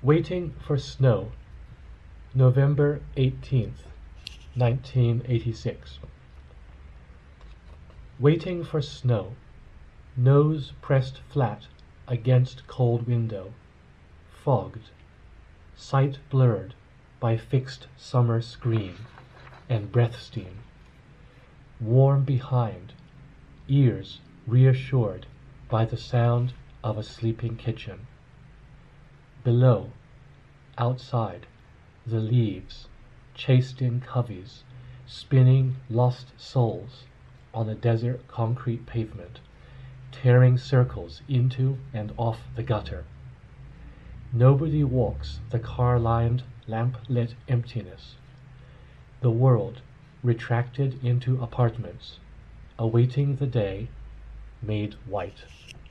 Waiting for Snow, November 18th, 1986. Waiting for snow, nose pressed flat against cold window, fogged, sight blurred by fixed summer screen and breath steam, warm behind, ears reassured by the sound of a sleeping kitchen. Below, outside, the leaves, chased in coveys, spinning lost souls on a desert concrete pavement, tearing circles into and off the gutter. Nobody walks the car-lined, lamp-lit emptiness. The world retracted into apartments, awaiting the day, made white.